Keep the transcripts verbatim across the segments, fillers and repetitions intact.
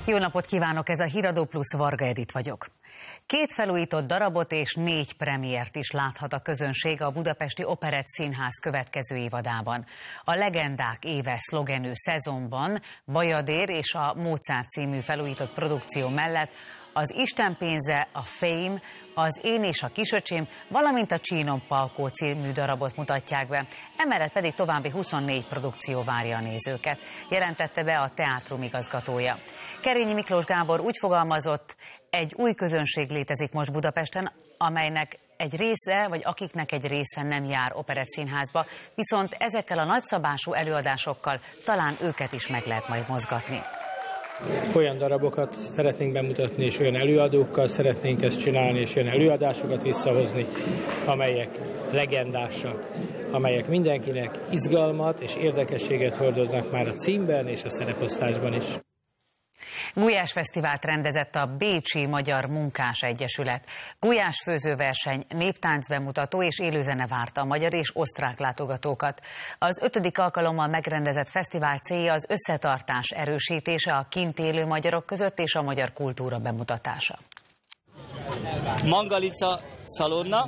Jó napot kívánok, ez a Híradó Plus, Varga Edit vagyok. Két felújított darabot és négy premiért is láthat a közönség a Budapesti Operett Színház következő évadában. A Legendák éve szlogenű szezonban Bajadér és a Mozart című felújított produkció mellett az Isten pénze, a Fame, az Én és a kisöcsém, valamint a Csínon Palkó című darabot mutatják be. Emellett pedig további huszonnégy produkció várja a nézőket, jelentette be a teátrum igazgatója. Kerényi Miklós Gábor úgy fogalmazott, egy új közönség létezik most Budapesten, amelynek egy része, vagy akiknek egy része nem jár operettszínházba, viszont ezekkel a nagyszabású előadásokkal talán őket is meg lehet majd mozgatni. Olyan darabokat szeretnénk bemutatni, és olyan előadókkal szeretnénk ezt csinálni, és olyan előadásokat visszahozni, amelyek legendásak, amelyek mindenkinek izgalmat és érdekességet hordoznak már a címben és a szereposztásban is. Gulyásfesztivált rendezett a Bécsi Magyar Munkás Egyesület. Gulyásfőzőverseny, néptánc bemutató és élőzene várta a magyar és osztrák látogatókat. Az ötödik alkalommal megrendezett fesztivál célja az összetartás erősítése a kint élő magyarok között és a magyar kultúra bemutatása. Mangalica szalonna,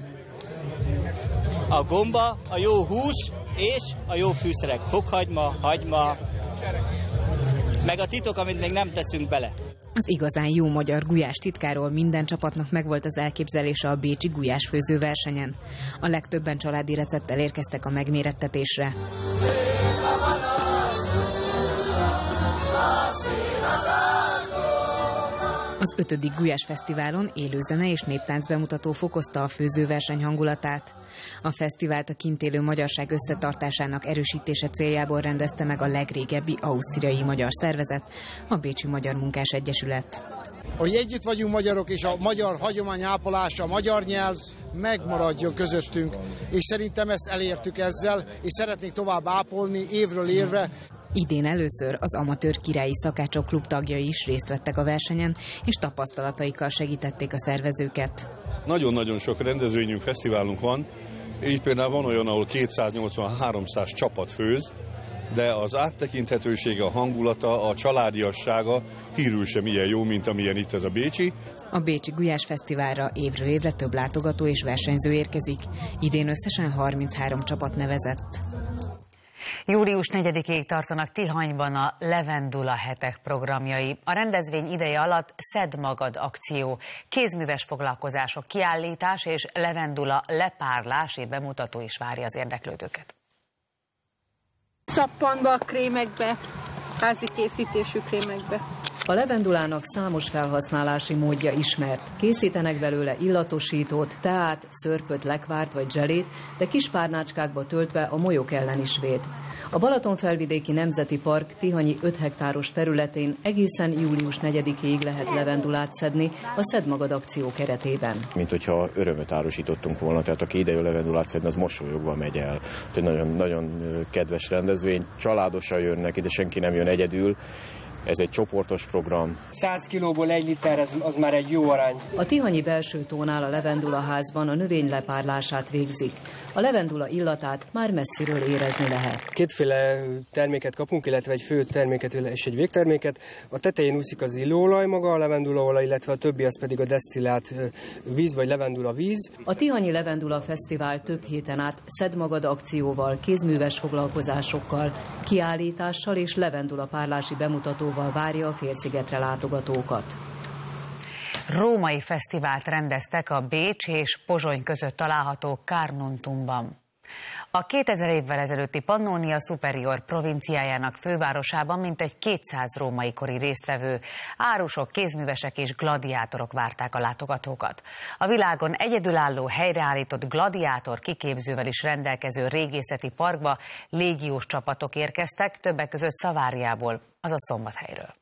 a gomba, a jó hús és a jó fűszerek. Fokhagyma, hagyma, meg a titok, amit még nem teszünk bele. Az igazán jó magyar gulyás titkáról minden csapatnak megvolt az elképzelése a bécsi gulyásfőző versenyen. A legtöbben családi recepttel érkeztek a megmérettetésre. Az ötödik Gulyásfesztiválon élőzene és néptánc bemutató fokozta a főzőverseny hangulatát. A fesztivált a kint élő magyarság összetartásának erősítése céljából rendezte meg a legrégebbi ausztriai magyar szervezet, a Bécsi Magyar Munkás Egyesület. Hogy együtt vagyunk magyarok, és a magyar hagyomány ápolása, a magyar nyelv megmaradjon közöttünk, és szerintem ezt elértük ezzel, és szeretnék tovább ápolni évről évre. Idén először az Amatőr Királyi Szakácsok Klub tagjai is részt vettek a versenyen, és tapasztalataikkal segítették a szervezőket. Nagyon-nagyon sok rendezvényünk, fesztiválunk van, így például van olyan, ahol kétszáznyolcvan-háromszáz csapat főz, de az áttekinthetősége, a hangulata, a családiassága hírül sem ilyen jó, mint amilyen itt ez a bécsi. A Bécsi Gulyásfesztiválra évről évre több látogató és versenyző érkezik. Idén összesen harminchárom csapat nevezett. Július negyedikéig tartanak Tihanyban a Levendula hetek programjai. A rendezvény ideje alatt Szedd magad akció, kézműves foglalkozások, kiállítás és levendula lepárlási bemutató is várja az érdeklődőket. Szappanba, krémekbe, házi készítésű krémekbe. A levendulának számos felhasználási módja ismert. Készítenek belőle illatosítót, teát, szörpöt, lekvárt vagy zselét, de kis párnácskákba töltve a molyok ellen is véd. A Balatonfelvidéki Nemzeti Park tihanyi öt hektáros területén egészen július negyedikéig lehet levendulát szedni a Szedd magad akció keretében. Mint hogyha örömöt árusítottunk volna, tehát aki idejön levendulát szedni, az mosolyogva megy el. Nagyon, nagyon kedves rendezvény, családosan jönnek, ide senki nem jön egyedül. Ez egy csoportos program. száz kilóból egy liter, az, az már egy jó arány. A tihanyi belső tónál a Levendula házban a növény lepárlását végzik. A levendula illatát már messziről érezni lehet. Kétféle terméket kapunk, illetve egy fő terméket és egy végterméket. A tetején úszik az illóolaj maga, a levendulaolaj, illetve a többi az pedig a desztillált víz vagy levendula víz. A Tihanyi Levendula Fesztivál több héten át Szedd magad akcióval, kézműves foglalkozásokkal, kiállítással és levendula párlási bemutatóval várja a félszigetre látogatókat. Római fesztivált rendeztek a Bécs és Pozsony között található Carnuntumban. A kétezer évvel ezelőtti Pannonia Superior provinciájának fővárosában mintegy kétszáz római kori résztvevő, árusok, kézművesek és gladiátorok várták a látogatókat. A világon egyedülálló helyreállított gladiátor kiképzővel is rendelkező régészeti parkba légiós csapatok érkeztek, többek között Szaváriából, azaz Szombathelyről.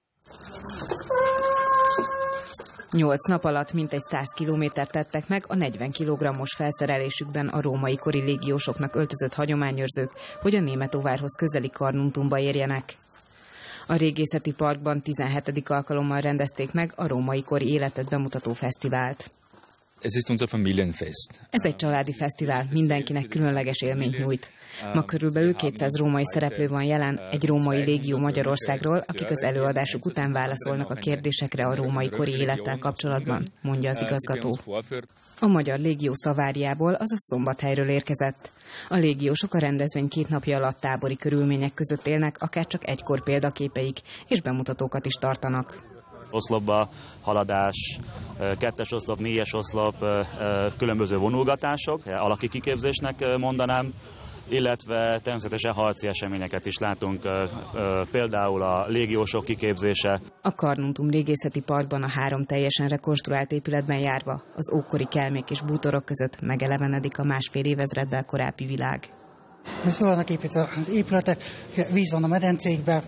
Nyolc nap alatt mintegy száz kilométert tettek meg a negyven kilogrammos felszerelésükben a római kori légiósoknak öltözött hagyományőrzők, hogy a Németóvárhoz közeli Carnuntumba érjenek. A régészeti parkban tizenhetedik alkalommal rendezték meg a római kori életet bemutató fesztivált. Es ist unser Familienfest. Ez egy családi fesztivál, mindenkinek különleges élményt nyújt. Ma körülbelül kétszáz római szereplő van jelen, egy római légió Magyarországról, akik az előadásuk után válaszolnak a kérdésekre a római kori élettel kapcsolatban, mondja az igazgató. A Magyar Légió Szaváriából, azaz Szombathelyről érkezett. A légiósok a rendezvény két napja alatt tábori körülmények között élnek, akár csak egykor példaképeik, és bemutatókat is tartanak. Oszlopba haladás, kettes oszlop, négyes oszlop, különböző vonulgatások, alaki kiképzésnek mondanám, illetve természetesen harci eseményeket is látunk, például a légiósok kiképzése. A Carnuntum Régészeti Parkban a három teljesen rekonstruált épületben járva az ókori kelmék és bútorok között megelevenedik a másfél évezreddel korábbi világ. Ez jól vannak építve az épületek, víz van a medencékben.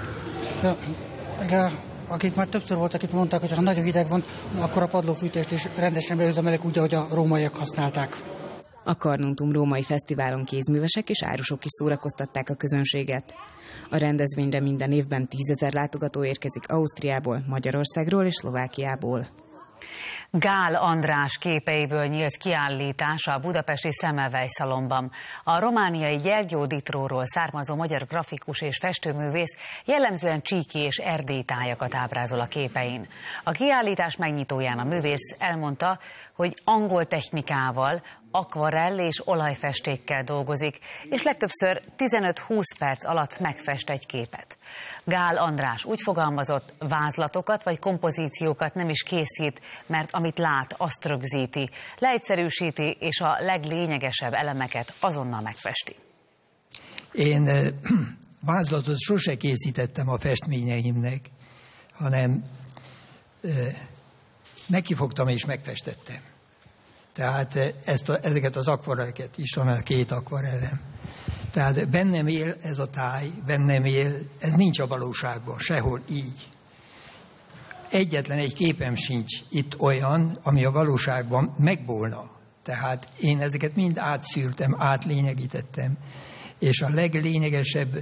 Akik már többször voltak itt, mondták, hogy ha nagyon hideg van, akkor a padlófűtést is rendesen beüzemelek úgy, ahogy a rómaiak használták. A Carnuntum római fesztiválon kézművesek és árusok is szórakoztatták a közönséget. A rendezvényre minden évben tízezer látogató érkezik Ausztriából, Magyarországról és Szlovákiából. Gál András képeiből nyílt kiállítás a budapesti Semmelweis Szalonban. A romániai Gyergyó Ditróról származó magyar grafikus és festőművész jellemzően csíki és erdélyi tájakat ábrázol a képein. A kiállítás megnyitóján a művész elmondta, hogy angol technikával, akvarell és olajfestékkel dolgozik, és legtöbbször tizenöt-húsz perc alatt megfest egy képet. Gál András úgy fogalmazott, vázlatokat vagy kompozíciókat nem is készít, mert amit lát, azt rögzíti, leegyszerűsíti, és a leglényegesebb elemeket azonnal megfesti. Én vázlatot sose készítettem a festményeimnek, hanem nekifogtam és megfestettem. Tehát ezt a, ezeket az akvarelleket is van, a két akvarellem. Tehát bennem él ez a táj, bennem él, ez nincs a valóságban, sehol így. Egyetlen egy képem sincs itt olyan, ami a valóságban megvolna. Tehát én ezeket mind átszűrtem, átlényegítettem, és a leglényegesebb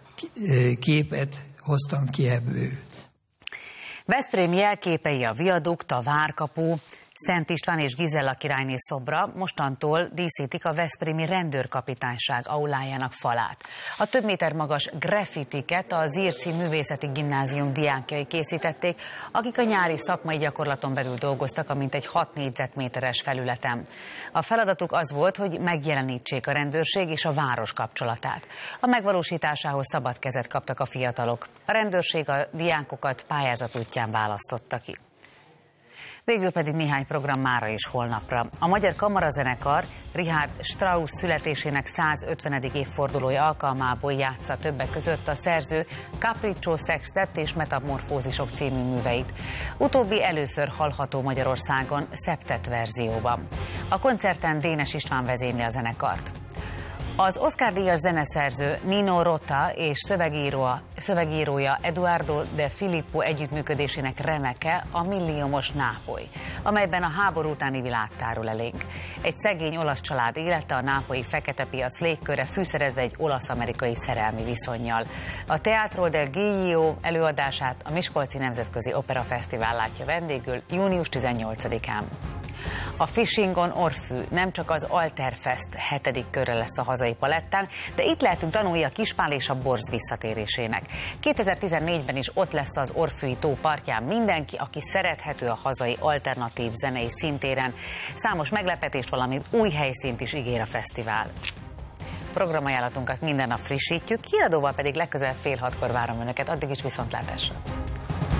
képet hoztam ki ebből. Veszprém jelképei a viadukt, a várkapu, Szent István és Gizella királyné szobra mostantól díszítik a veszprémi rendőrkapitányság aulájának falát. A több méter magas graffitiket a Zirci Művészeti Gimnázium diákjai készítették, akik a nyári szakmai gyakorlaton belül dolgoztak a mintegy hat négyzetméteres felületen. A feladatuk az volt, hogy megjelenítsék a rendőrség és a város kapcsolatát. A megvalósításához szabad kezet kaptak a fiatalok. A rendőrség a diákokat pályázat útján választotta ki. Végül pedig néhány program mára és holnapra. A Magyar Kamarazenekar Richard Strauss születésének százötvenedik évfordulója alkalmából játsza többek között a szerző Capriccio Sextett és Metamorfózisok című műveit. Utóbbi először hallható Magyarországon szeptett verzióban. A koncerten Dénes István vezényli a zenekart. Az Oscar-díjas zeneszerző Nino Rota és szövegírója, szövegírója Eduardo de Filippo együttműködésének remeke a Milliómos Nápoly, amelyben a háború utáni világ tárul elénk. Egy szegény olasz család élete a nápolyi fekete piac légköre fűszerezve egy olasz-amerikai szerelmi viszonnyal. A Teatro del Giglio előadását a Miskolci Nemzetközi Operafesztivál látja vendégül június tizennyolcadikán. A Fishingon Orfű nem csak az Alterfest hetedik körre lesz a hazai palettán, de itt lehetünk tanulni a Kispál és a borz visszatérésének. kétezer-tizennégyben is ott lesz az Orfűi tó partján mindenki, aki szerethető a hazai alternatív zenei szintéren. Számos meglepetést, valamint új helyszínt is ígér a fesztivál. Programajánlatunkat minden nap frissítjük, kiadóval pedig legközelebb fél hatkor várom Önöket, addig is viszontlátásra.